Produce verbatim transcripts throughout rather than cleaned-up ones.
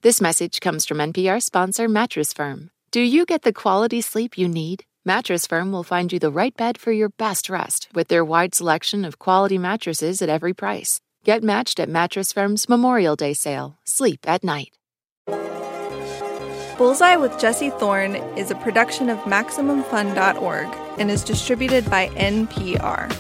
This message comes from N P R sponsor Mattress Firm. Do you get the quality sleep you need? Mattress Firm will find you the right bed for your best rest with their wide selection of quality mattresses at every price. Get matched at Mattress Firm's Memorial Day sale. Sleep at night. Bullseye with Jesse Thorne is a production of Maximum Fun dot org and is distributed by N P R.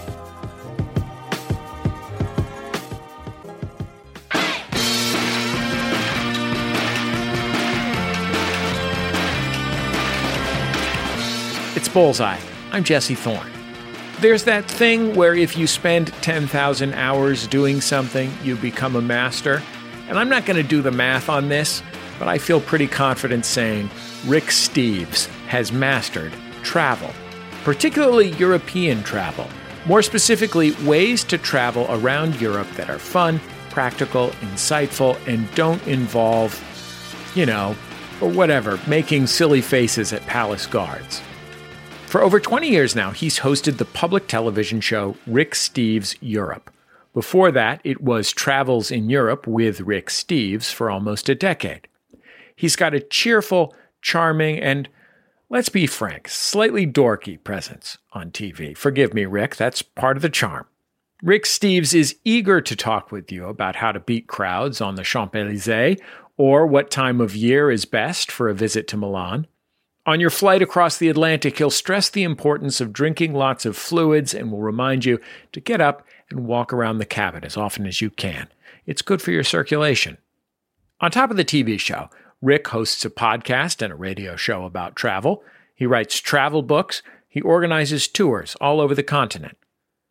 It's Bullseye. I'm Jesse Thorne. There's that thing where if you spend ten thousand hours doing something, you become a master. And I'm not going to do the math on this, but I feel pretty confident saying Rick Steves has mastered travel, particularly European travel. More specifically, ways to travel around Europe that are fun, practical, insightful, and don't involve, you know, or whatever, making silly faces at palace guards. For over twenty years now, he's hosted the public television show Rick Steves Europe. Before that, it was Travels in Europe with Rick Steves for almost a decade. He's got a cheerful, charming, and, let's be frank, slightly dorky presence on T V. Forgive me, Rick, that's part of the charm. Rick Steves is eager to talk with you about how to beat crowds on the Champs-Élysées or what time of year is best for a visit to Milan. On your flight across the Atlantic, he'll stress the importance of drinking lots of fluids and will remind you to get up and walk around the cabin as often as you can. It's good for your circulation. On top of the T V show, Rick hosts a podcast and a radio show about travel. He writes travel books. He organizes tours all over the continent.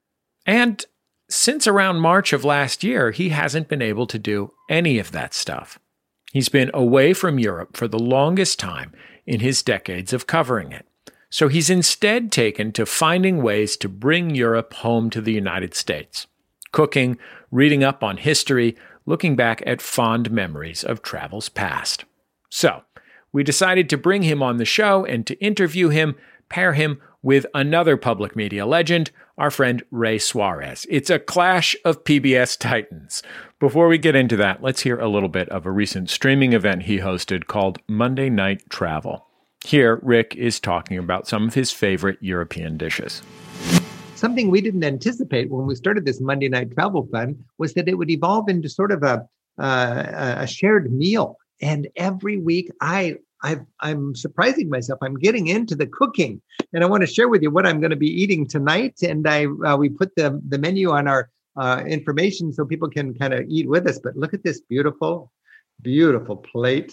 And since around March of last year, he hasn't been able to do any of that stuff. He's been away from Europe for the longest time in his decades of covering it. So he's instead taken to finding ways to bring Europe home to the United States. Cooking, reading up on history, looking back at fond memories of travels past. So, we decided to bring him on the show and to interview him, pair him with another public media legend, our friend Ray Suarez. It's a clash of P B S titans. Before we get into that, let's hear a little bit of a recent streaming event he hosted called Monday Night Travel. Here, Rick is talking about some of his favorite European dishes. Something we didn't anticipate when we started this Monday Night Travel Fun was that it would evolve into sort of a, uh, a shared meal. And every week, I, I've, I'm surprising myself. I'm getting into the cooking, and I want to share with you what I'm going to be eating tonight. And I, uh, we put the the menu on our uh, information so people can kind of eat with us. But look at this beautiful, beautiful plate.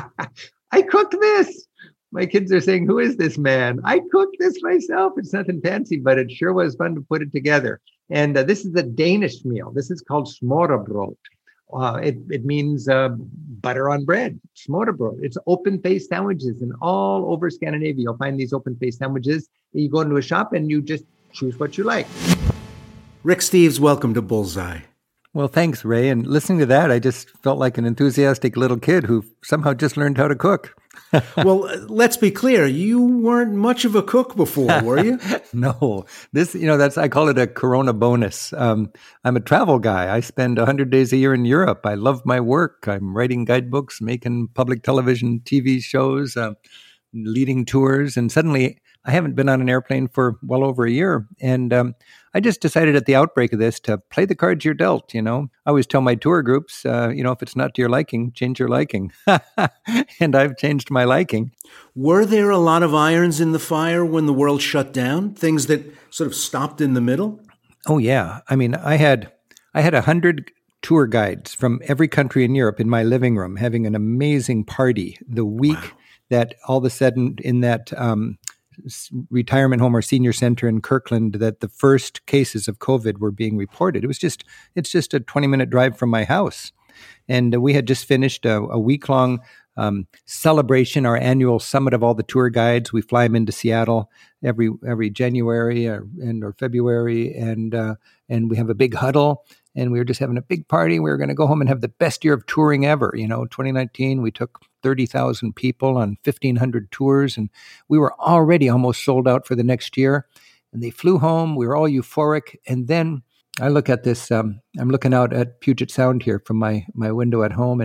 I cooked this. My kids are saying, "Who is this man?" I cooked this myself. It's nothing fancy, but it sure was fun to put it together. And uh, this is a Danish meal. This is called smørrebrød. Uh, it, it means uh, butter on bread, smørrebrød. It's open-faced sandwiches, and all over Scandinavia, you'll find these open-faced sandwiches. You go into a shop and you just choose what you like. Rick Steves, welcome to Bullseye. Well, thanks, Ray. And listening to that, I just felt like an enthusiastic little kid who somehow just learned how to cook. Well, let's be clear. You weren't much of a cook before, were you? No. This, you know, that's, I call it a Corona bonus. Um, I'm a travel guy. I spend one hundred days a year in Europe. I love my work. I'm writing guidebooks, making public television, T V shows, uh, leading tours. And suddenly I haven't been on an airplane for well over a year. And um, I just decided at the outbreak of this to play the cards you're dealt, you know. I always tell my tour groups, uh, you know, if it's not to your liking, change your liking. And I've changed my liking. Were there a lot of irons in the fire when the world shut down? Things that sort of stopped in the middle? Oh, yeah. I mean, I had I had a hundred tour guides from every country in Europe in my living room having an amazing party the week wow. that all of a sudden in that um, retirement home or senior center in Kirkland that the first cases of COVID were being reported. It was just, it's just a twenty minute drive from my house. And uh, we had just finished a, a week long um, celebration, our annual summit of all the tour guides. We fly them into Seattle every, every January or, and or February. And, uh, and we have a big huddle. And we were just having a big party. We were going to go home and have the best year of touring ever. You know, twenty nineteen, we took thirty thousand people on fifteen hundred tours, and we were already almost sold out for the next year. And they flew home. We were all euphoric. And then I look at this, um, I'm looking out at Puget Sound here from my, my window at home, and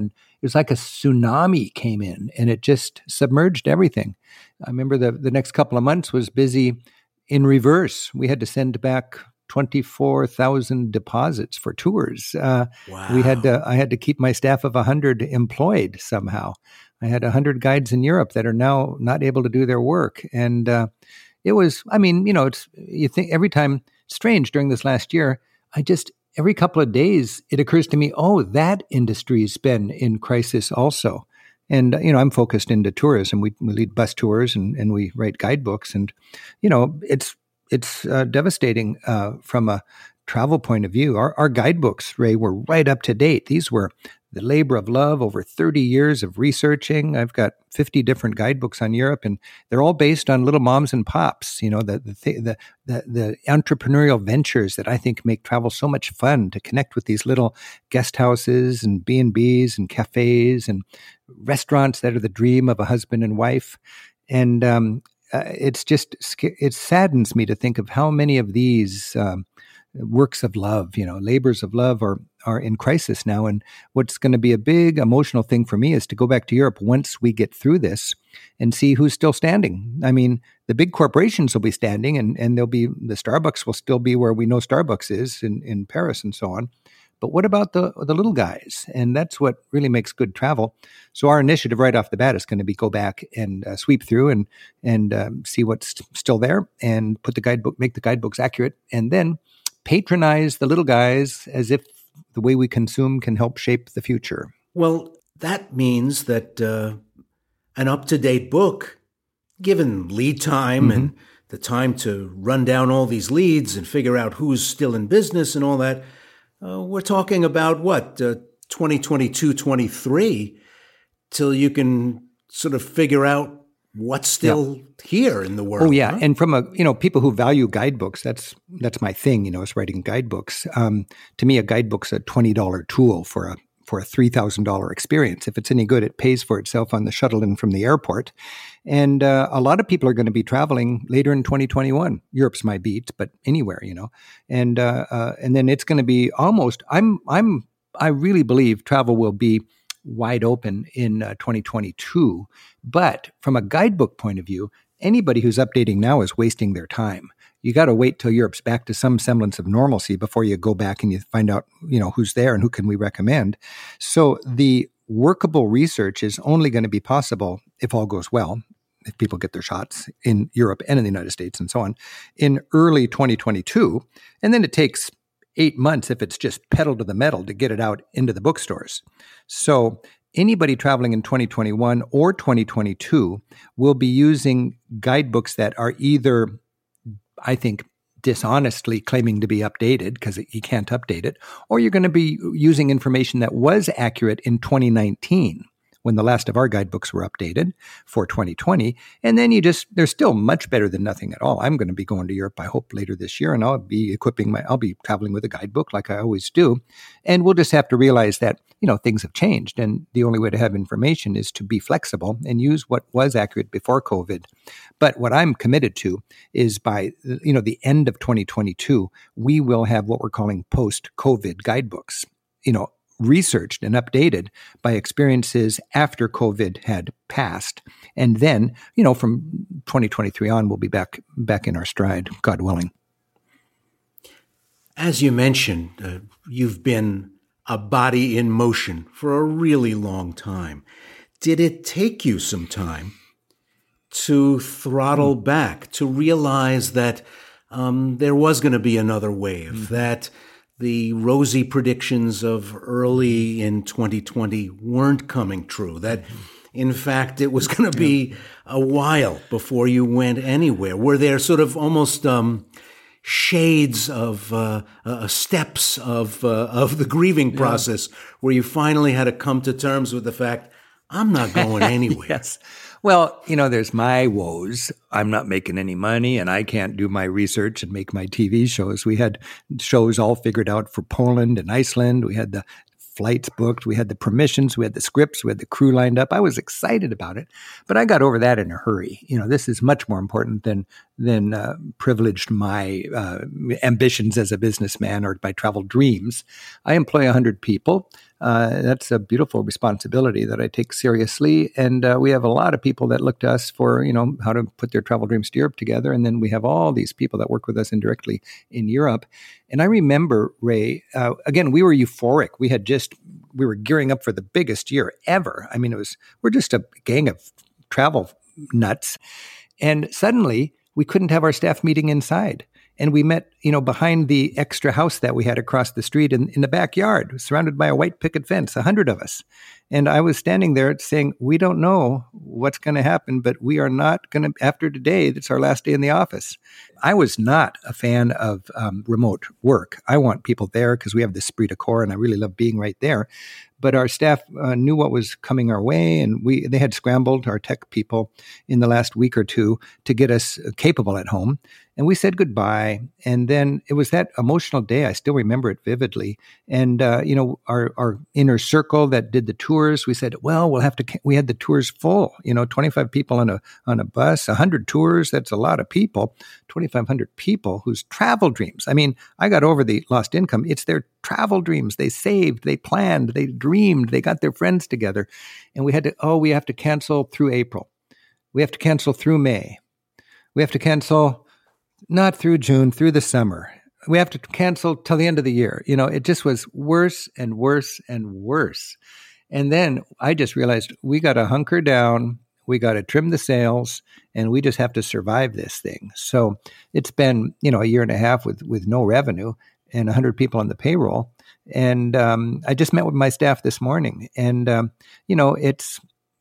was like a tsunami came in and it just submerged everything. I remember the, the next couple of months was busy in reverse. We had to send back twenty-four thousand deposits for tours. Uh, Wow. We had to, I had to keep my staff of one hundred employed somehow. I had one hundred guides in Europe that are now not able to do their work. And uh, it was, I mean, you know, it's, you think every time, strange during this last year, I just, every couple of days, it occurs to me, oh, that industry's been in crisis also. And, you know, I'm focused into tourism. We, we lead bus tours and, and we write guidebooks. And, you know, it's it's uh, devastating uh, from a travel point of view. Our, our guidebooks, Ray, were right up to date. These were the labor of love, over thirty years of researching. I've got fifty different guidebooks on Europe, and they're all based on little moms and pops, you know, the the th- the, the the entrepreneurial ventures that I think make travel so much fun, to connect with these little guest houses and B and B's and cafes and restaurants that are the dream of a husband and wife. And um, uh, it's just, it saddens me to think of how many of these um, works of love, you know, labors of love are are in crisis now. And what's going to be a big emotional thing for me is to go back to Europe once we get through this and see who's still standing. I mean, the big corporations will be standing, and, and there'll be, the Starbucks will still be where we know Starbucks is in, in Paris and so on. But what about the the little guys? And that's what really makes good travel. So our initiative right off the bat is going to be go back and uh, sweep through and and um, see what's still there, and put the guidebook, make the guidebooks accurate, and then patronize the little guys as if the way we consume can help shape the future. Well, that means that uh, an up-to-date book, given lead time mm-hmm. and the time to run down all these leads and figure out who's still in business and all that, uh, we're talking about what, uh, twenty twenty-two, twenty-three, till you can sort of figure out what's still yeah. here in the world. Oh yeah, huh? And from a you know people who value guidebooks, that's that's my thing. You know, is writing guidebooks. Um, to me, a guidebook's a twenty dollar tool for a for a three thousand dollar experience. If it's any good, it pays for itself on the shuttle in from the airport. And uh, a lot of people are going to be traveling later in twenty twenty-one. Europe's my beat, but anywhere, you know. And uh, uh, and then it's going to be almost. I'm I'm I really believe travel will be wide open in uh, twenty twenty-two. But from a guidebook point of view, anybody who's updating now is wasting their time. You got to wait till Europe's back to some semblance of normalcy before you go back and you find out, you know, who's there and who can we recommend. So the workable research is only going to be possible if all goes well, if people get their shots in Europe and in the United States and so on, in early twenty twenty-two. And then it takes eight months if it's just pedal to the metal to get it out into the bookstores. So anybody traveling in twenty twenty-one or twenty twenty-two will be using guidebooks that are either, I think, dishonestly claiming to be updated because you can't update it, or you're going to be using information that was accurate in twenty nineteen when the last of our guidebooks were updated for twenty twenty. And then you just, they're still much better than nothing at all. I'm going to be going to Europe, I hope, later this year, and I'll be equipping my, I'll be traveling with a guidebook like I always do. And we'll just have to realize that, you know, things have changed. And the only way to have information is to be flexible and use what was accurate before COVID. But what I'm committed to is by, you know, the end of twenty twenty-two, we will have what we're calling post-COVID guidebooks, you know, researched and updated by experiences after COVID had passed. And then, you know, from twenty twenty-three on, we'll be back back in our stride, God willing. As you mentioned, uh, you've been a body in motion for a really long time. Did it take you some time to throttle mm. back, to realize that um, there was going to be another wave, mm. that the rosy predictions of early in twenty twenty weren't coming true, that in fact it was going to be a while before you went anywhere? Were there sort of almost um, shades of uh, uh, steps of uh, of the grieving process yeah. where you finally had to come to terms with the fact, I'm not going anywhere? Yes. Well, you know, there's my woes. I'm not making any money and I can't do my research and make my T V shows. We had shows all figured out for Poland and Iceland. We had the flights booked. We had the permissions. We had the scripts. We had the crew lined up. I was excited about it, but I got over that in a hurry. You know, this is much more important than than uh, privileged my uh, ambitions as a businessman or my travel dreams. I employ one hundred people. Uh, that's a beautiful responsibility that I take seriously. And uh, we have a lot of people that look to us for, you know, how to put their travel dreams to Europe together. And then we have all these people that work with us indirectly in Europe. And I remember, Ray, uh, again, we were euphoric. We had just, we were gearing up for the biggest year ever. I mean, it was, we're just a gang of travel nuts. And suddenly we couldn't have our staff meeting inside. And we met, you know, behind the extra house that we had across the street in, in the backyard, surrounded by a white picket fence, a hundred of us. And I was standing there saying, we don't know what's going to happen, but we are not going to, after today, that's our last day in the office. I was not a fan of um, remote work. I want people there because we have this esprit de corps and I really love being right there. But our staff uh, knew what was coming our way, and we they had scrambled, our tech people, in the last week or two to get us capable at home. And we said goodbye. And then it was that emotional day. I still remember it vividly. And, uh, you know, our, our inner circle that did the tours, we said, well, we'll have to, we had the tours full, you know, twenty-five people on a, on a bus, one hundred tours. That's a lot of people, twenty-five hundred people whose travel dreams. I mean, I got over the lost income. It's their travel dreams. They saved, they planned, they dreamed, they got their friends together. And we had to, oh, we have to cancel through April. We have to cancel through May. We have to cancel not through June, through the summer. We have to cancel till the end of the year. You know, it just was worse and worse and worse. And then I just realized we got to hunker down, we got to trim the sails, and we just have to survive this thing. So it's been, you know, a year and a half with, with no revenue and one hundred people on the payroll. And um, I just met with my staff this morning, and um, you know, it's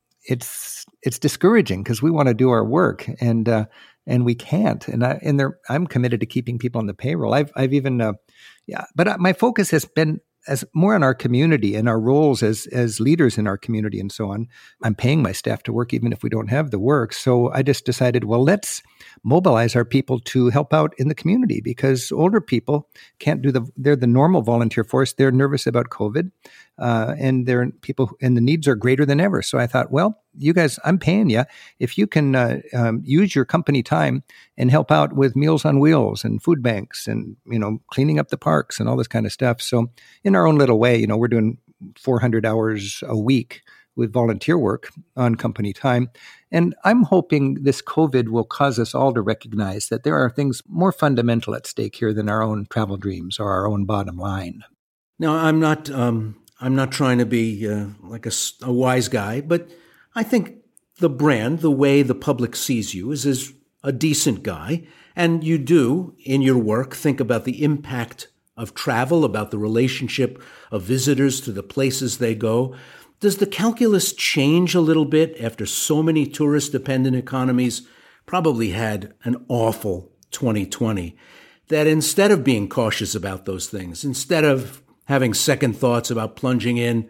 it's it's discouraging because we want to do our work, and uh, and we can't. And I and there, I'm committed to keeping people on the payroll. I've I've even uh, yeah, but my focus has been as more on our community and our roles as as leaders in our community and so on. I'm paying my staff to work even if we don't have the work. So I just decided, well, let's mobilize our people to help out in the community, because older people can't do the, they're the normal volunteer force. They're nervous about COVID, uh, and they're people, and the needs are greater than ever. So I thought, well, you guys, I'm paying you. If you can uh, um, use your company time and help out with Meals on Wheels and food banks and, you know, cleaning up the parks and all this kind of stuff. So in our own little way, you know, we're doing four hundred hours a week with volunteer work on company time. And I'm hoping this COVID will cause us all to recognize that there are things more fundamental at stake here than our own travel dreams or our own bottom line. Now, I'm not um, I'm not trying to be uh, like a, a wise guy, but I think the brand, the way the public sees you, is as a decent guy. And you do, in your work, think about the impact of travel, about the relationship of visitors to the places they go. Does the calculus change a little bit after so many tourist-dependent economies probably had an awful twenty twenty, that instead of being cautious about those things, instead of having second thoughts about plunging in,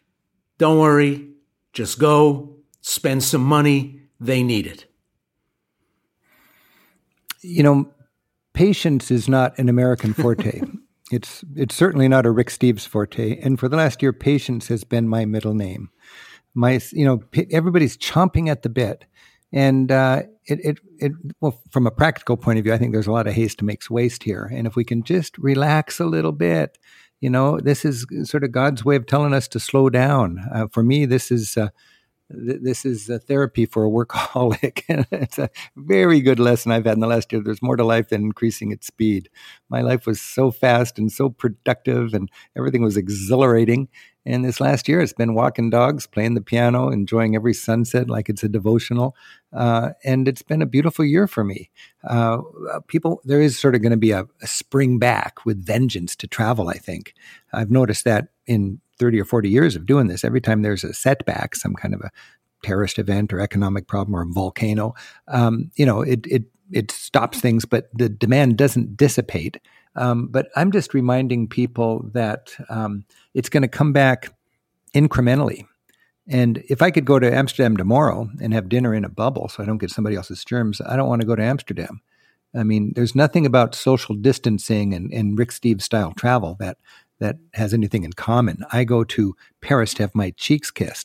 don't worry, just go, spend some money, they need it? You know, patience is not an American forte. It's it's certainly not a Rick Steves forte. And for the last year, patience has been my middle name. My, you know, everybody's chomping at the bit. And uh, it, it, it, well, from a practical point of view, I think there's a lot of haste makes waste here. And if we can just relax a little bit, you know, this is sort of God's way of telling us to slow down. Uh, for me, this is uh, th- this is a therapy for a workaholic. It's a very good lesson I've had in the last year. There's more to life than increasing its speed. My life was so fast and so productive, and everything was exhilarating. And this last year, it's been walking dogs, playing the piano, enjoying every sunset like it's a devotional. Uh, and it's been a beautiful year for me. Uh, people, there is sort of going to be a, a spring back with vengeance to travel, I think. I've noticed that in thirty or forty years of doing this, every time there's a setback, some kind of a terrorist event or economic problem or a volcano, um, you know, it, it, it stops things, but the demand doesn't dissipate. Um, but I'm just reminding people that um, it's going to come back incrementally. And if I could go to Amsterdam tomorrow and have dinner in a bubble so I don't get somebody else's germs, I don't want to go to Amsterdam. I mean, there's nothing about social distancing and, and Rick Steves style travel that that has anything in common. I go to Paris to have my cheeks kissed.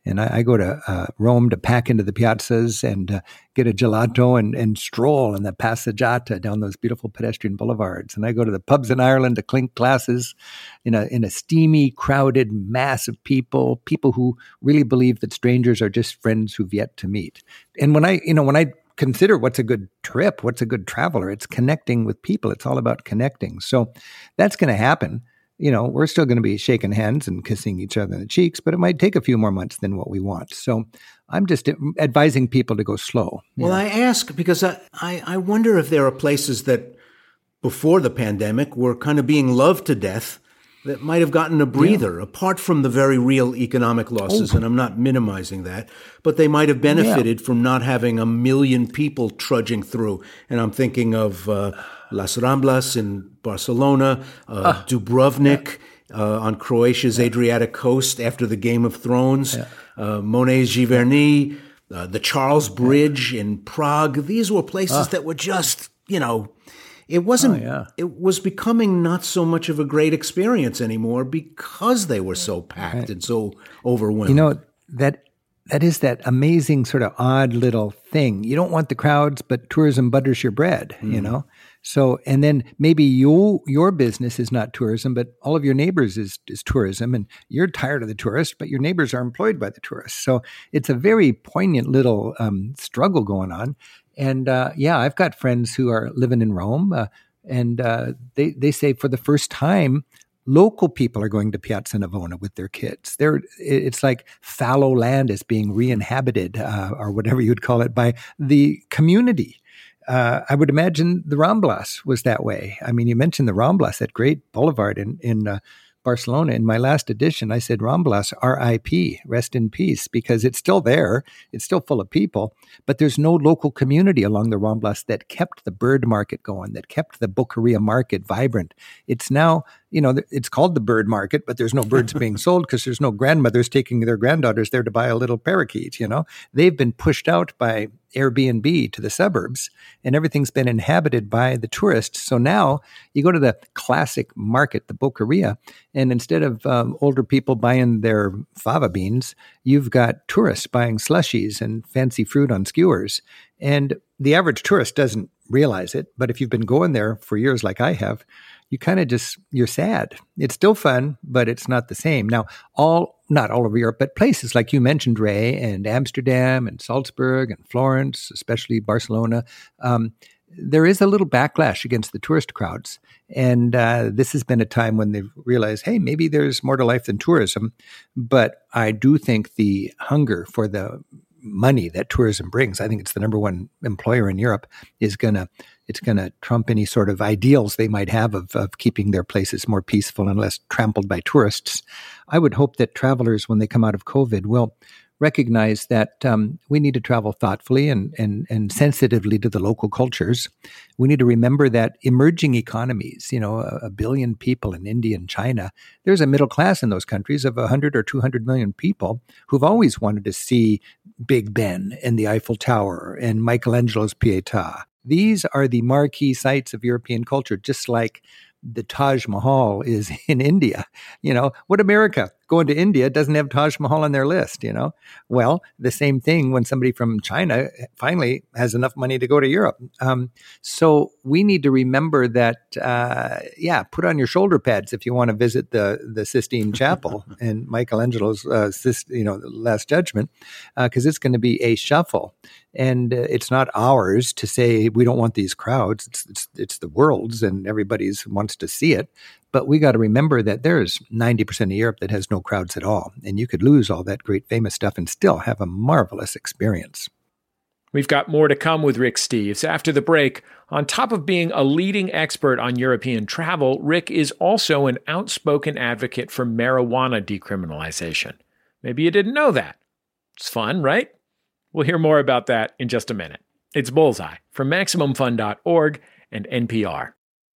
And I, I go to uh, Rome to pack into the piazzas and uh, get a gelato and, and stroll in the passeggiata down those beautiful pedestrian boulevards. And I go to the pubs in Ireland to clink glasses in a in a steamy, crowded mass of people, people who really believe that strangers are just friends who've yet to meet. And when I, you know, when I consider what's a good trip, what's a good traveler, it's connecting with people. It's all about connecting. So that's going to happen. You know, we're still going to be shaking hands and kissing each other in the cheeks, but it might take a few more months than what we want. So I'm just advising people to go slow. Well, know? I ask because I, I, I wonder if there are places that before the pandemic were kind of being loved to death that might have gotten a breather, yeah. apart from the very real economic losses, oh. and I'm not minimizing that, but they might have benefited yeah. from not having a million people trudging through. And I'm thinking of uh, Las Ramblas in Barcelona, uh, uh, Dubrovnik yeah. uh, on Croatia's yeah. Adriatic coast after the Game of Thrones, yeah. uh, Monet's Giverny, uh, the Charles Bridge yeah. in Prague. These were places uh. that were just, you know, It wasn't, oh, yeah. it was becoming not so much of a great experience anymore because they were so packed right. and so overwhelmed. You know, that that is that amazing sort of odd little thing. You don't want the crowds, but tourism butters your bread, mm. you know? So, and then maybe your your business is not tourism, but all of your neighbors is, is tourism, and you're tired of the tourists, but your neighbors are employed by the tourists. So it's a very poignant little um, struggle going on. And uh, yeah, I've got friends who are living in Rome, uh, and uh, they they say for the first time, local people are going to Piazza Navona with their kids. They're, it's like fallow land is being re-inhabited, uh, or whatever you'd call it, by the community. Uh, I would imagine the Ramblas was that way. I mean, you mentioned the Ramblas, that great boulevard in in uh, Barcelona. In my last edition, I said Ramblas, R I P, rest in peace, because it's still there. It's still full of people, but there's no local community along the Ramblas that kept the bird market going, that kept the Boqueria market vibrant. It's now, you know, it's called the bird market, but there's no birds being sold because there's no grandmothers taking their granddaughters there to buy a little parakeet, you know. They've been pushed out by Airbnb to the suburbs, and everything's been inhabited by the tourists. So now you go to the classic market, the Boqueria, and instead of um, older people buying their fava beans, you've got tourists buying slushies and fancy fruit on skewers. And the average tourist doesn't realize it, but if you've been going there for years like I have, you kind of just, you're sad. It's still fun, but it's not the same. Now, all, not all over Europe, but places like you mentioned, Ray, and Amsterdam and Salzburg and Florence, especially Barcelona, um, there is a little backlash against the tourist crowds. And uh, this has been a time when they've realized, hey, maybe there's more to life than tourism. But I do think the hunger for the money that tourism brings, I think it's the number one employer in Europe, is going to, it's going to trump any sort of ideals they might have of, of keeping their places more peaceful and less trampled by tourists. I would hope that travelers, when they come out of COVID, will recognize that um, we need to travel thoughtfully and, and, and sensitively to the local cultures. We need to remember that emerging economies, you know, a, a billion people in India and China, there's a middle class in those countries of one hundred or two hundred million people who've always wanted to see Big Ben and the Eiffel Tower and Michelangelo's Pietà. These are the marquee sites of European culture, just like the Taj Mahal is in India. You know, what America going to India doesn't have Taj Mahal on their list, you know? Well, the same thing when somebody from China finally has enough money to go to Europe. Um, so we need to remember that, uh, yeah, put on your shoulder pads if you want to visit the, the Sistine Chapel and Michelangelo's, uh, you know, Last Judgment, because uh, it's going to be a shuffle. And uh, it's not ours to say we don't want these crowds. It's, it's, it's the world's, and everybody's wants to see it. But we got to remember that there's ninety percent of Europe that has no crowds at all. And you could lose all that great famous stuff and still have a marvelous experience. We've got more to come with Rick Steves. After the break, on top of being a leading expert on European travel, Rick is also an outspoken advocate for marijuana decriminalization. Maybe you didn't know that. It's fun, right? We'll hear more about that in just a minute. It's Bullseye from Maximum Fun dot org and N P R.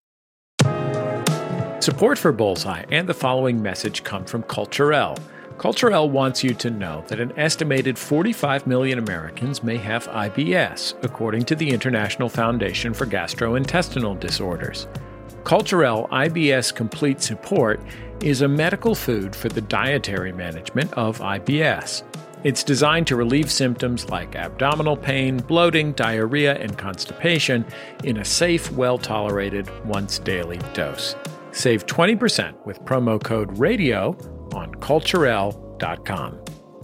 Support for Bullseye and the following message come from Culturelle. Culturelle wants you to know that an estimated forty-five million Americans may have I B S, according to the International Foundation for Gastrointestinal Disorders. Culturelle I B S Complete Support is a medical food for the dietary management of I B S. It's designed to relieve symptoms like abdominal pain, bloating, diarrhea, and constipation in a safe, well-tolerated, once-daily dose. Save twenty percent with promo code RADIO on Culturelle dot com.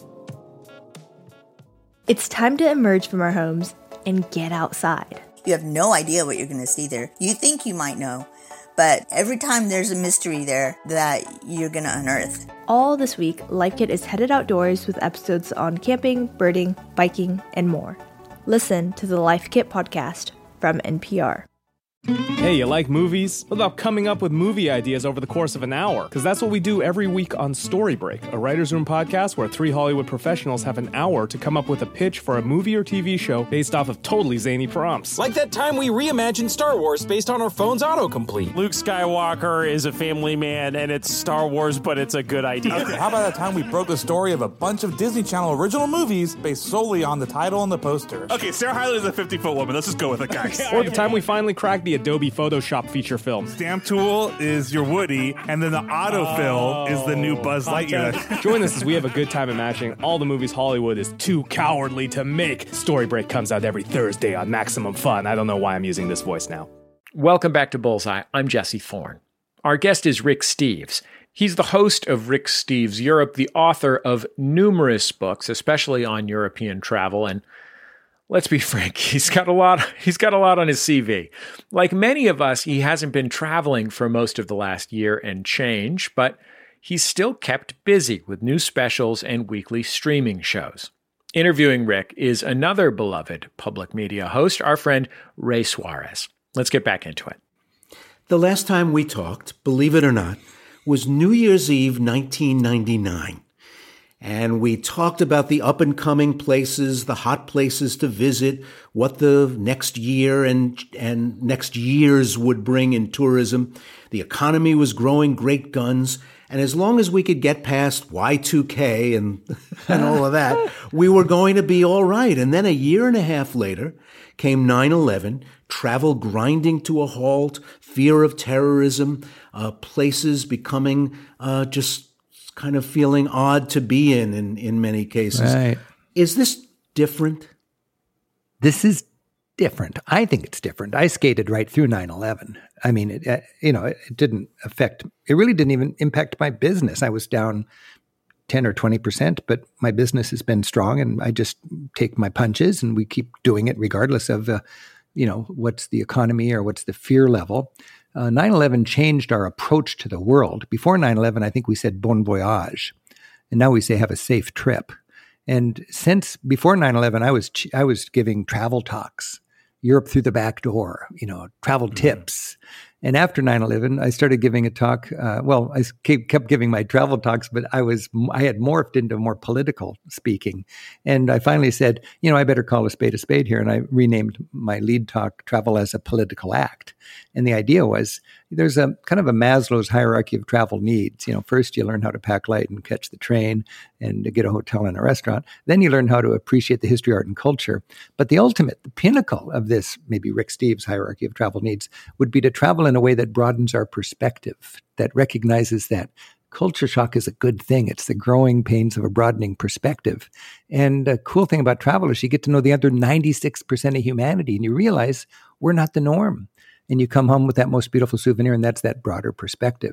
It's time to emerge from our homes and get outside. You have no idea what you're going to see there. You think you might know, but every time there's a mystery there that you're going to unearth. All this week, Life Kit is headed outdoors with episodes on camping, birding, biking, and more. Listen to the Life Kit podcast from N P R. Hey, you like movies? What about coming up with movie ideas over the course of an hour? Because that's what we do every week on Story Break, a writer's room podcast where three Hollywood professionals have an hour to come up with a pitch for a movie or T V show based off of totally zany prompts. Like that time we reimagined Star Wars based on our phone's autocomplete. Luke Skywalker is a family man, and it's Star Wars, but it's a good idea. Okay, how about that time we broke the story of a bunch of Disney Channel original movies based solely on the title and the poster? Okay, Sarah Hyland is a fifty-foot woman. Let's just go with it, guys. Or the time we finally cracked the Adobe Photoshop feature film. Stamp Tool is your Woody, and then the autofill oh, is the new Buzz Lightyear. Join us as we have a good time imagining all the movies Hollywood is too cowardly to make. Story Break comes out every Thursday on Maximum Fun. I don't know why I'm using this voice now. Welcome back to Bullseye. I'm Jesse Thorne. Our guest is Rick Steves. He's the host of Rick Steves Europe, the author of numerous books, especially on European travel, and let's be frank, he's got a lot, he's got a lot on his C V. Like many of us, he hasn't been traveling for most of the last year and change, but he's still kept busy with new specials and weekly streaming shows. Interviewing Rick is another beloved public media host, our friend Ray Suarez. Let's get back into it. The last time we talked, believe it or not, was New Year's Eve nineteen ninety-nine. And we talked about the up-and-coming places, the hot places to visit, what the next year and and next years would bring in tourism. The economy was growing great guns, and as long as we could get past Y two K and, and all of that, we were going to be all right. And then a year and a half later came nine eleven, travel grinding to a halt, fear of terrorism, uh, places becoming uh, just kind of feeling odd to be in, in, in many cases. Right. Is this different? This is different. I think it's different. I skated right through nine eleven. I mean, it, uh, you know, it, it didn't affect, it really didn't even impact my business. I was down ten or twenty percent, but my business has been strong and I just take my punches and we keep doing it regardless of, uh, you know, what's the economy or what's the fear level. Uh, nine eleven changed our approach to the world. Before nine eleven, I think we said bon voyage, and now we say have a safe trip. And since before nine eleven, I was I was giving travel talks, Europe through the back door, you know, travel mm-hmm. tips. And after nine eleven, I started giving a talk. Uh, well, I kept giving my travel talks, but I was I had morphed into more political speaking. And I finally said, you know, I better call a spade a spade here. And I renamed my lead talk "Travel as a Political Act." And the idea was there's a kind of a Maslow's hierarchy of travel needs. You know, first you learn how to pack light and catch the train and to get a hotel and a restaurant. Then you learn how to appreciate the history, art, and culture. But the ultimate, the pinnacle of this, maybe Rick Steves' hierarchy of travel needs, would be to travel in a way that broadens our perspective, that recognizes that culture shock is a good thing. It's the growing pains of a broadening perspective. And the cool thing about travel is you get to know the other ninety-six percent of humanity, and you realize we're not the norm. And you come home with that most beautiful souvenir, and that's that broader perspective.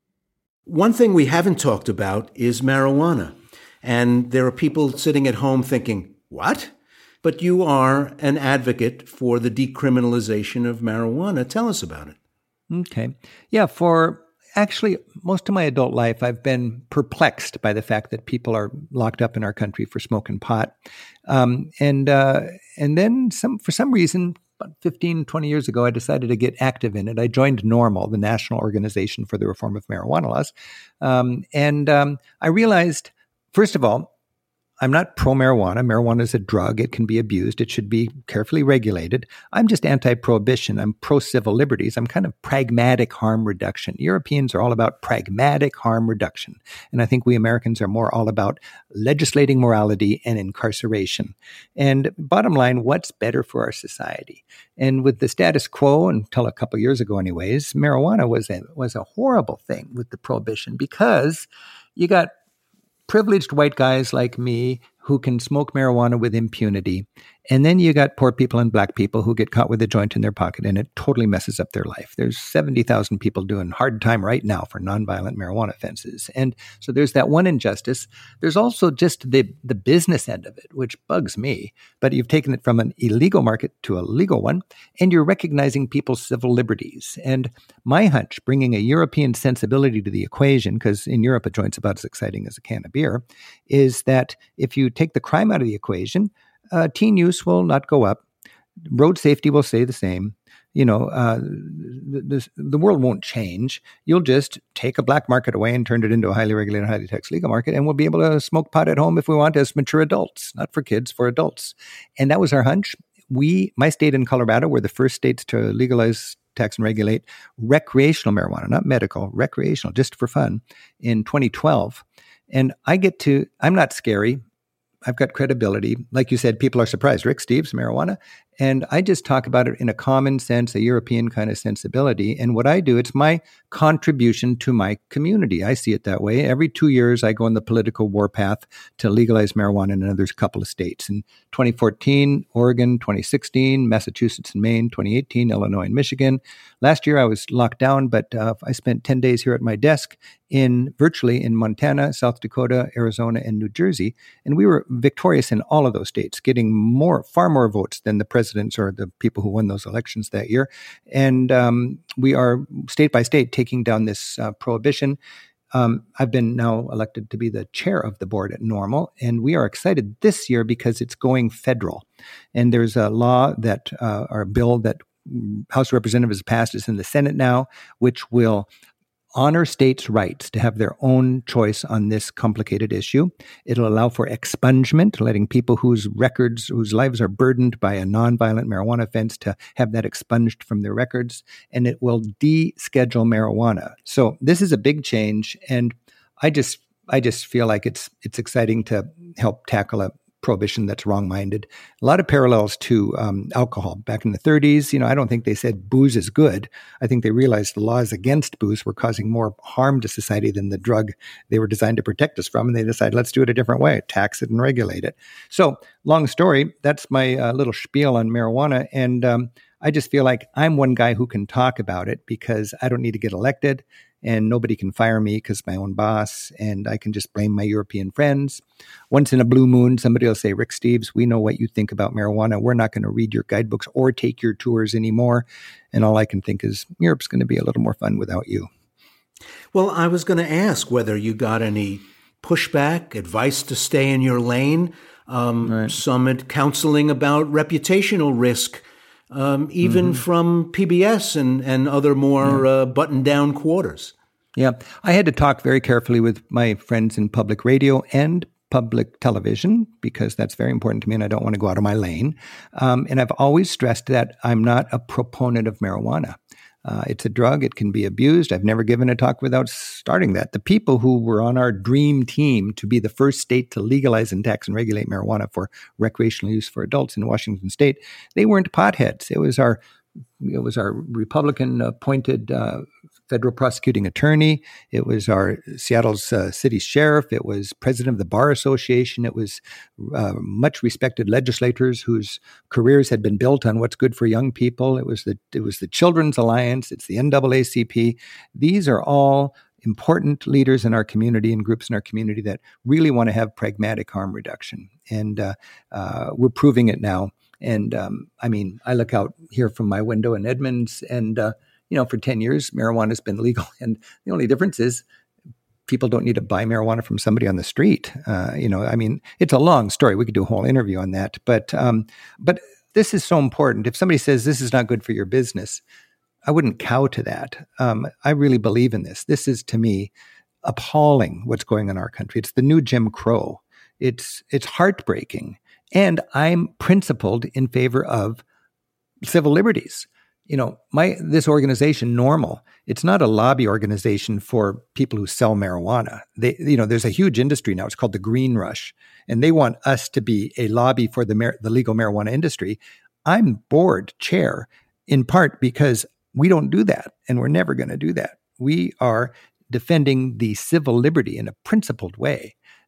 One thing we haven't talked about is marijuana. And there are people sitting at home thinking, what? But you are an advocate for the decriminalization of marijuana. Tell us about it. Okay. Yeah, for actually most of my adult life, I've been perplexed by the fact that people are locked up in our country for smoking pot. Um, and uh, and then some for some reason, about fifteen, twenty years ago, I decided to get active in it. I joined NORML, the National Organization for the Reform of Marijuana Laws. Um, and um, I realized, first of all, I'm not pro-marijuana. Marijuana is a drug. It can be abused. It should be carefully regulated. I'm just anti-prohibition. I'm pro-civil liberties. I'm kind of pragmatic harm reduction. Europeans are all about pragmatic harm reduction. And I think we Americans are more all about legislating morality and incarceration. And bottom line, what's better for our society? And with the status quo, until a couple of years ago anyways, marijuana was a, was a horrible thing with the prohibition because you got privileged white guys like me who can smoke marijuana with impunity. And then you got poor people and black people who get caught with a joint in their pocket, and it totally messes up their life. There's seventy thousand people doing hard time right now for nonviolent marijuana offenses. And so there's that one injustice. There's also just the, the business end of it, which bugs me. But you've taken it from an illegal market to a legal one, and you're recognizing people's civil liberties. And my hunch, bringing a European sensibility to the equation, because in Europe a joint's about as exciting as a can of beer, is that if you take the crime out of the equation, uh, teen use will not go up. Road safety will stay the same. You know, uh, the, the, the world won't change. You'll just take a black market away and turn it into a highly regulated, highly taxed legal market, and we'll be able to smoke pot at home if we want as mature adults, not for kids, for adults. And that was our hunch. We, my state in Colorado, were the first states to legalize, tax, and regulate recreational marijuana, not medical, recreational, just for fun, in twenty twelve. And I get to, I'm not scary. I've got credibility. Like you said, people are surprised. Rick Steves, marijuana. And I just talk about it in a common sense, a European kind of sensibility. And what I do, it's my contribution to my community. I see it that way. Every two years, I go on the political warpath to legalize marijuana in another couple of states. In twenty fourteen, Oregon, twenty sixteen, Massachusetts and Maine, twenty eighteen, Illinois and Michigan. Last year, I was locked down, but uh, I spent ten days here at my desk in virtually in Montana, South Dakota, Arizona, and New Jersey. And we were victorious in all of those states, getting more, far more votes than the presidents or the people who won those elections that year. And um, we are state by state taking down this uh, prohibition. Um, I've been now elected to be the chair of the board at NORML, and we are excited this year because it's going federal. And there's a law that, uh, or a bill that House of Representatives passed, is in the Senate now, which will honor states' rights to have their own choice on this complicated issue. It'll allow for expungement, letting people whose records, whose lives are burdened by a nonviolent marijuana offense to have that expunged from their records. And it will deschedule marijuana. So this is a big change. And I just, I just feel like it's, it's exciting to help tackle a prohibition that's wrong-minded. A lot of parallels to um, alcohol. Back in the thirties, you know, I don't think they said booze is good. I think they realized the laws against booze were causing more harm to society than the drug they were designed to protect us from. And they decided, let's do it a different way, tax it and regulate it. So long story, that's my uh, little spiel on marijuana. And um, I just feel like I'm one guy who can talk about it because I don't need to get elected. And nobody can fire me because my own boss, and I can just blame my European friends. Once in a blue moon, somebody will say, Rick Steves, we know what you think about marijuana. We're not going to read your guidebooks or take your tours anymore. And all I can think is Europe's going to be a little more fun without you. Well, I was going to ask whether you got any pushback, advice to stay in your lane, um, right. some counseling about reputational risk, Um, even mm-hmm. from P B S and, and other more yeah. uh, buttoned-down quarters. Yeah, I had to talk very carefully with my friends in public radio and public television because that's very important to me and I don't want to go out of my lane. Um, and I've always stressed that I'm not a proponent of marijuana. Uh, it's a drug. It can be abused. I've never given a talk without starting that. The people who were on our dream team to be the first state to legalize and tax and regulate marijuana for recreational use for adults in Washington state, they weren't potheads. It was our it was our Republican-appointed uh, federal prosecuting attorney. It was our Seattle's uh, city sheriff. It was president of the Bar Association. It was uh, much respected legislators whose careers had been built on what's good for young people. It was the it was the Children's Alliance. It's the N double A C P. These are all important leaders in our community and groups in our community that really want to have pragmatic harm reduction. And uh, uh, we're proving it now. And um, I mean, I look out here from my window in Edmonds and, uh, you know, for ten years, marijuana has been legal. And the only difference is people don't need to buy marijuana from somebody on the street. Uh, you know, I mean, it's a long story. We could do a whole interview on that. But um, but this is so important. If somebody says this is not good for your business, I wouldn't cow to that. Um, I really believe in this. This is, to me, appalling what's going on in our country. It's the new Jim Crow. It's it's heartbreaking. And I'm principled in favor of civil liberties. You know, my this organization, NORML, it's not a lobby organization for people who sell marijuana. They, you know, there's a huge industry now. It's called the Green Rush, and they want us to be a lobby for the mar- the legal marijuana industry. I'm board chair in part because we don't do that, and we're never going to do that. We are defending the civil liberty in a principled way.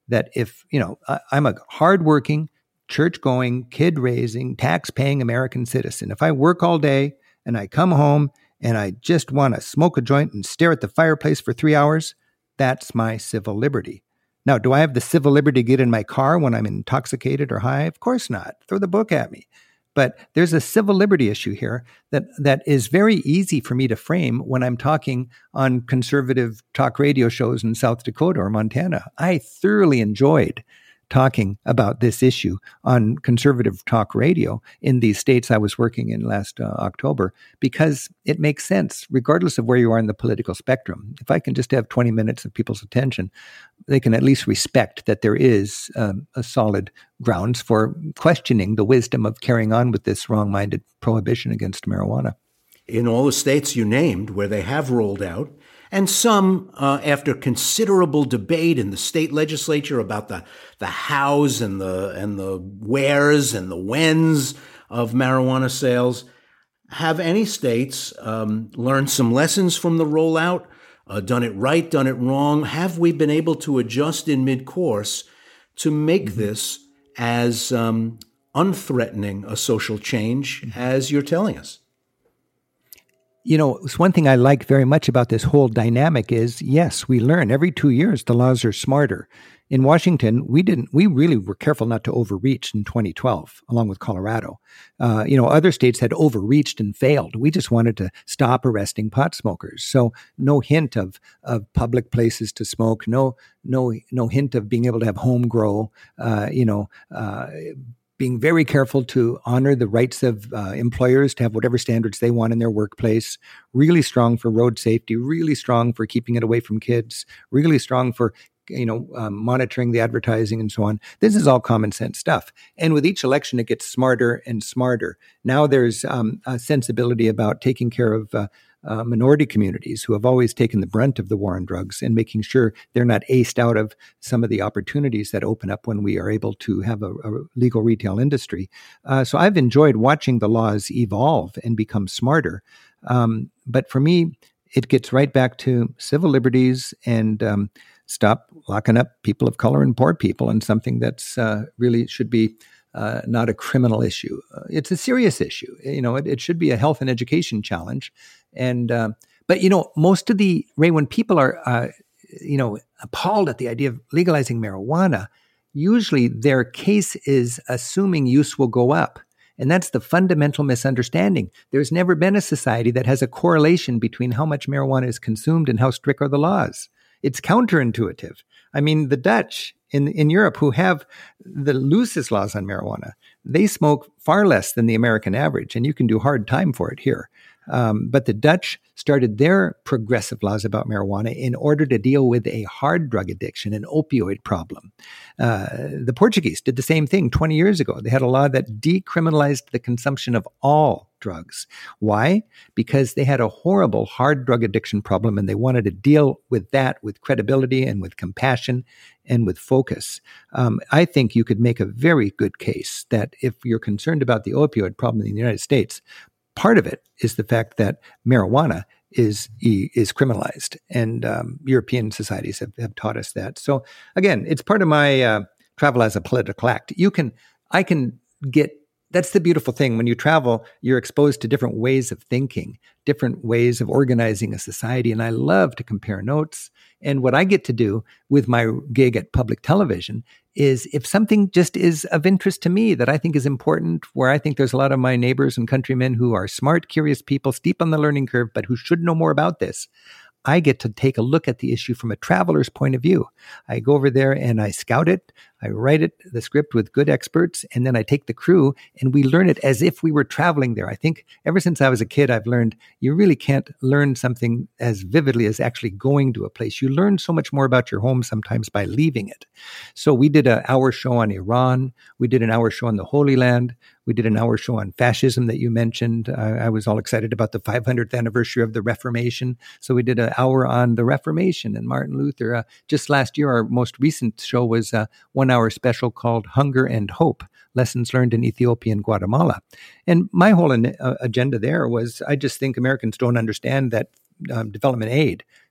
that if, you know, I, I'm a hardworking, church-going, kid-raising, tax-paying American citizen. If I work all day and I come home and I just want to smoke a joint and stare at the fireplace for three hours, that's my civil liberty. Now, do I have the civil liberty to get in my car when I'm intoxicated or high? Of course not. Throw the book at me. But there's a civil liberty issue here that, that is very easy for me to frame when I'm talking on conservative talk radio shows in South Dakota or Montana. I thoroughly enjoyed talking about this issue on conservative talk radio in these states I was working in last uh, October, because it makes sense, regardless of where you are in the political spectrum. If I can just have twenty minutes of people's attention, they can at least respect that there is um, a solid grounds for questioning the wisdom of carrying on with this wrong-minded prohibition against marijuana. In all the states you named where they have rolled out, and some, uh, after considerable debate in the state legislature about the, the hows and the and the wheres and the whens of marijuana sales, have any states um, learned some lessons from the rollout, uh, done it right, done it wrong? Have we been able to adjust in mid-course to make mm-hmm. this as um, unthreatening a social change mm-hmm. as you're telling us? You know, it's one thing I like very much about this whole dynamic is, yes, we learn every two years the laws are smarter. In Washington, we didn't, we really were careful not to overreach in twenty twelve, along with Colorado. Uh, you know, other states had overreached and failed. We just wanted to stop arresting pot smokers. So no hint of, of public places to smoke, no, no, no hint of being able to have home grow, uh, you know, uh, being very careful to honor the rights of uh, employers to have whatever standards they want in their workplace, really strong for road safety, really strong for keeping it away from kids, really strong for, you know, um, monitoring the advertising and so on. This is all common sense stuff. And with each election, it gets smarter and smarter. Now there's um, a sensibility about taking care of uh, Uh, minority communities who have always taken the brunt of the war on drugs and making sure they're not aced out of some of the opportunities that open up when we are able to have a, a legal retail industry. Uh, so I've enjoyed watching the laws evolve and become smarter. Um, but for me, it gets right back to civil liberties and um, stop locking up people of color and poor people in something that's uh, really should be Uh, not a criminal issue. Uh, it's a serious issue. You know, it, it should be a health and education challenge. And, uh, but, you know, most of the, Ray, when people are, uh, you know, appalled at the idea of legalizing marijuana, usually their case is assuming use will go up. And that's the fundamental misunderstanding. There's never been a society that has a correlation between how much marijuana is consumed and how strict are the laws. It's counterintuitive. I mean, the Dutch in, in Europe, who have the loosest laws on marijuana, they smoke far less than the American average, and you can do hard time for it here. Um, but the Dutch started their progressive laws about marijuana in order to deal with a hard drug addiction, an opioid problem. Uh, the Portuguese did the same thing twenty years ago. They had a law that decriminalized the consumption of all drugs. Why? Because they had a horrible hard drug addiction problem, and they wanted to deal with that with credibility and with compassion and with focus. Um, I think you could make a very good case that if you're concerned about the opioid problem in the United States, part of it is the fact that marijuana is is criminalized, and um, European societies have, have taught us that. So again, it's part of my uh, travel as a political act. You can, I can get. That's the beautiful thing. When you travel, you're exposed to different ways of thinking, different ways of organizing a society. And I love to compare notes. And what I get to do with my gig at public television is if something just is of interest to me that I think is important, where I think there's a lot of my neighbors and countrymen who are smart, curious people, steep on the learning curve, but who should know more about this, I get to take a look at the issue from a traveler's point of view. I go over there and I scout it. I write it, the script with good experts, and then I take the crew and we learn it as if we were traveling there. I think ever since I was a kid, I've learned you really can't learn something as vividly as actually going to a place. You learn so much more about your home sometimes by leaving it. So we did an hour show on Iran. We did an hour show on the Holy Land. We did an hour show on fascism that you mentioned. I, I was all excited about the five hundredth anniversary of the Reformation. So we did an hour on the Reformation and Martin Luther. Uh, just last year, our most recent show was a one-hour special called Hunger and Hope, Lessons Learned in Ethiopia and Guatemala. And my whole uh, agenda there was, I just think Americans don't understand that um, development aid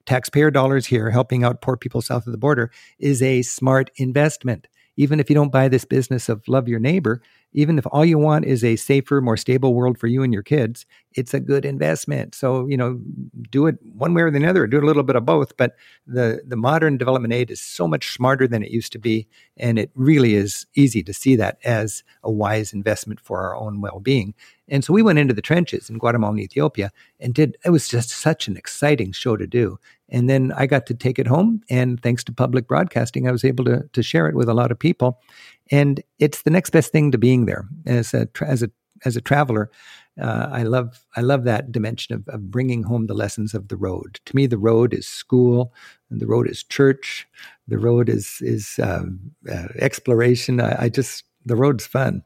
taxpayer dollars here helping out poor people south of the border is a smart investment. Even if you don't buy this business of love your neighbor, even if all you want is a safer, more stable world for you and your kids, it's a good investment. So, you know, do it one way or the other, do a little bit of both. But the, the modern development aid is so much smarter than it used to be. And it really is easy to see that as a wise investment for our own well-being. And so we went into the trenches in Guatemala and Ethiopia and did, it was just such an exciting show to do. And then I got to take it home. And thanks to public broadcasting, I was able to, to share it with a lot of people. And it's the next best thing to being there. As a, as a, as a traveler, uh, I love, I love that dimension of, of bringing home the lessons of the road. To me, the road is school, and the road is church. The road is, is um, uh, exploration. I, I just, the road's fun.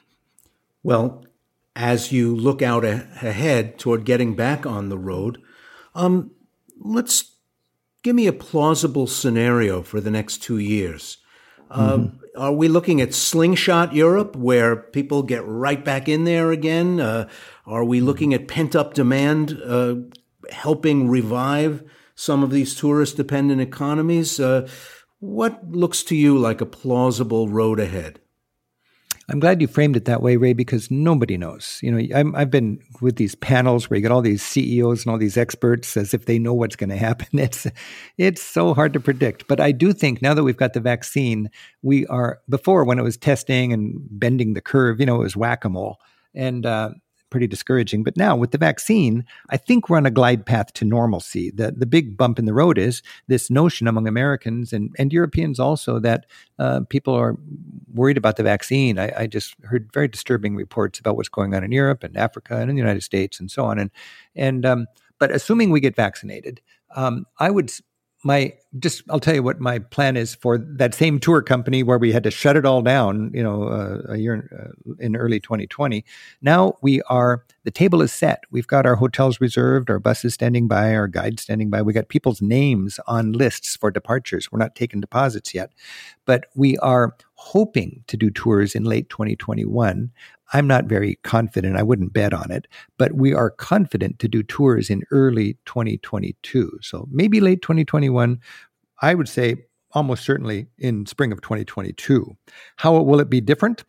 Well, as you look out a- ahead toward getting back on the road, um, let's give me a plausible scenario for the next two years. Uh, mm-hmm. Are we looking at slingshot Europe, where people get right back in there again? Uh, are we looking at pent-up demand, uh, helping revive some of these tourist-dependent economies? Uh, what looks to you like a plausible road ahead? I'm glad you framed it that way, Ray, because nobody knows. You know, I'm, I've been with these panels where you get all these C E Os and all these experts as if they know what's going to happen. It's it's so hard to predict. But I do think now that we've got the vaccine, we are, before when it was testing and bending the curve, you know, it was whack-a-mole and uh, pretty discouraging. But now with the vaccine, I think we're on a glide path to normalcy. The, the big bump in the road is this notion among Americans and, and Europeans also that uh, people are worried about the vaccine. I, I just heard very disturbing reports about what's going on in Europe and Africa and in the United States and so on. And and um, but assuming we get vaccinated, um, I would my just I'll tell you what my plan is for that same tour company where we had to shut it all down. You know, uh, a year uh, in early twenty twenty. Now we are the table is set. We've got our hotels reserved, our buses standing by, our guides standing by. We got people's names on lists for departures. We're not taking deposits yet, but we are hoping to do tours in late twenty twenty-one. I'm not very confident. I wouldn't bet on it, but we are confident to do tours in early twenty twenty-two. So maybe late twenty twenty-one. I would say almost certainly in spring of twenty twenty-two. How will it be different?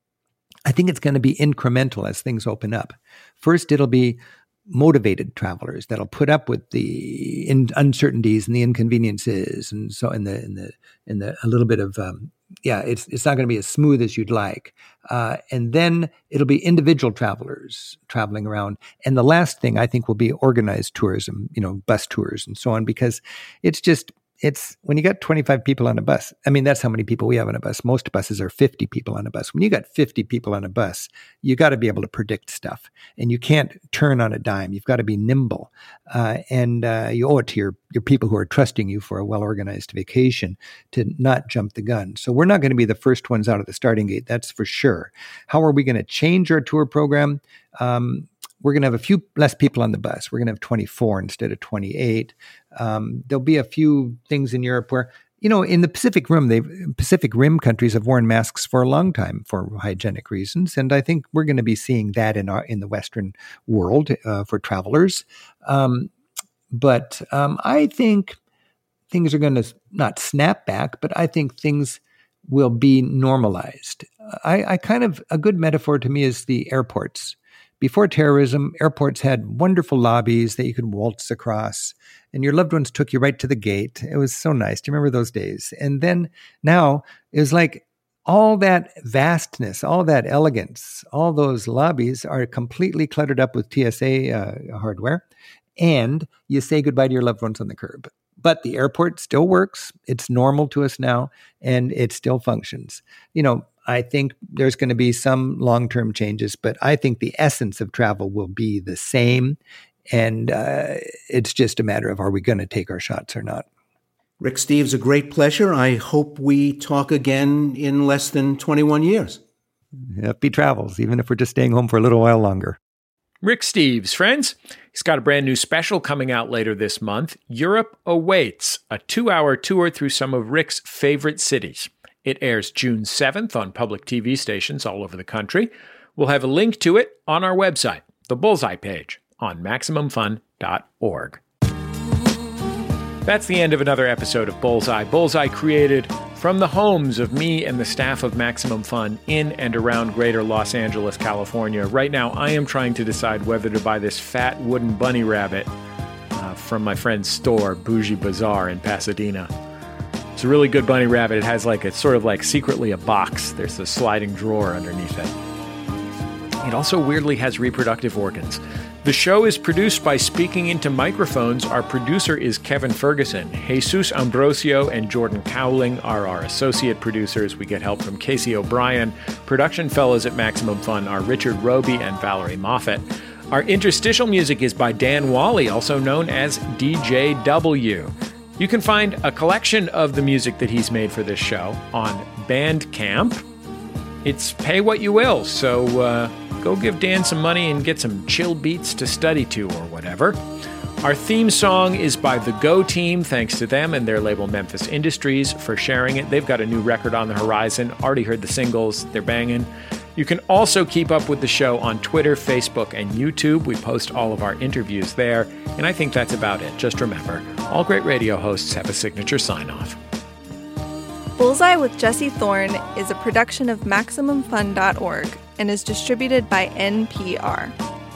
I think it's going to be incremental as things open up. First, it'll be motivated travelers that'll put up with the in- uncertainties and the inconveniences, and so in the in the in the a little bit of um, yeah, it's it's not going to be as smooth as you'd like. Uh, and then it'll be individual travelers traveling around. And the last thing I think will be organized tourism, you know, bus tours and so on, because it's just. It's when you got twenty-five people on a bus. I mean, that's how many people we have on a bus. Most buses are fifty people on a bus. When you got fifty people on a bus, you got to be able to predict stuff, and you can't turn on a dime. You've got to be nimble, uh, and uh, you owe it to your your people who are trusting you for a well-organized vacation to not jump the gun. So we're not going to be the first ones out of the starting gate. That's for sure. How are we going to change our tour program? Um, We're going to have a few less people on the bus. We're going to have twenty-four instead of twenty-eight. Um, there'll be a few things in Europe where, you know, in the Pacific Rim, they Pacific Rim countries have worn masks for a long time for hygienic reasons, and I think we're going to be seeing that in our in the Western world uh, for travelers. Um, but um, I think things are going to not snap back, but I think things will be normalized. I, I kind of a good metaphor to me is the airports. Before terrorism, airports had wonderful lobbies that you could waltz across, and your loved ones took you right to the gate. It was so nice. Do you remember those days? And then now it was like all that vastness, all that elegance, all those lobbies are completely cluttered up with T S A uh, hardware, and you say goodbye to your loved ones on the curb. But the airport still works. It's normal to us now, and it still functions. You know, I think there's going to be some long-term changes, but I think the essence of travel will be the same. And uh, it's just a matter of, are we going to take our shots or not? Rick Steves, a great pleasure. I hope we talk again in less than twenty-one years. Happy travels, even if we're just staying home for a little while longer. Rick Steves, friends. He's got a brand new special coming out later this month, Europe Awaits, a two-hour tour through some of Rick's favorite cities. It airs June seventh on public T V stations all over the country. We'll have a link to it on our website, the Bullseye page on Maximum Fun dot org. That's the end of another episode of Bullseye. Bullseye created from the homes of me and the staff of Maximum Fun in and around greater Los Angeles, California. Right now, I am trying to decide whether to buy this fat wooden bunny rabbit uh, from my friend's store, Bougie Bazaar in Pasadena. It's a really good bunny rabbit. It has like, it's sort of like secretly a box. There's a sliding drawer underneath it. It also weirdly has reproductive organs. The show is produced by Speaking Into Microphones. Our producer is Kevin Ferguson. Jesus Ambrosio and Jordan Cowling are our associate producers. We get help from Casey O'Brien. Production fellows at Maximum Fun are Richard Roby and Valerie Moffat. Our interstitial music is by Dan Wally, also known as D J W. You can find a collection of the music that he's made for this show on Bandcamp. It's pay what you will, so uh, go give Dan some money and get some chill beats to study to or whatever. Our theme song is by The Go Team. Thanks to them and their label Memphis Industries for sharing it. They've got a new record on the horizon. Already heard the singles. They're banging. You can also keep up with the show on Twitter, Facebook, and YouTube. We post all of our interviews there. And I think that's about it. Just remember, all great radio hosts have a signature sign-off. Bullseye with Jesse Thorne is a production of Maximum Fun dot org and is distributed by N P R.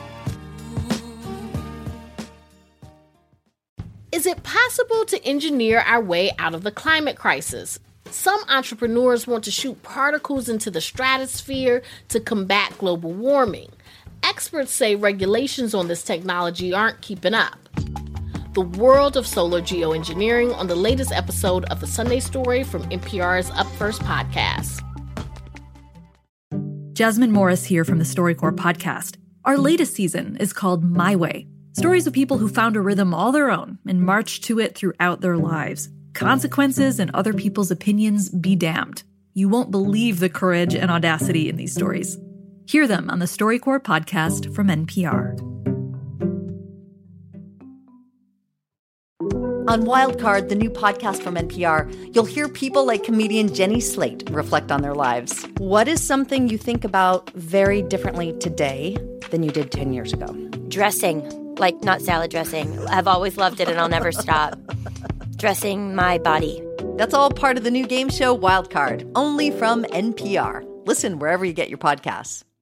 Is it possible to engineer our way out of the climate crisis? Some entrepreneurs want to shoot particles into the stratosphere to combat global warming. Experts say regulations on this technology aren't keeping up. The world of solar geoengineering on the latest episode of The Sunday Story from N P R's Up First podcast. Jasmine Morris here from the StoryCorps podcast. Our latest season is called My Way. Stories of people who found a rhythm all their own and marched to it throughout their lives. Consequences and other people's opinions be damned. You won't believe the courage and audacity in these stories. Hear them on the StoryCorps podcast from N P R. On Wildcard, the new podcast from N P R, you'll hear people like comedian Jenny Slate reflect on their lives. What is something you think about very differently today than you did ten years ago? Dressing, like not salad dressing. I've always loved it and I'll never stop. Dressing my body. That's all part of the new game show Wildcard, only from N P R. Listen wherever you get your podcasts.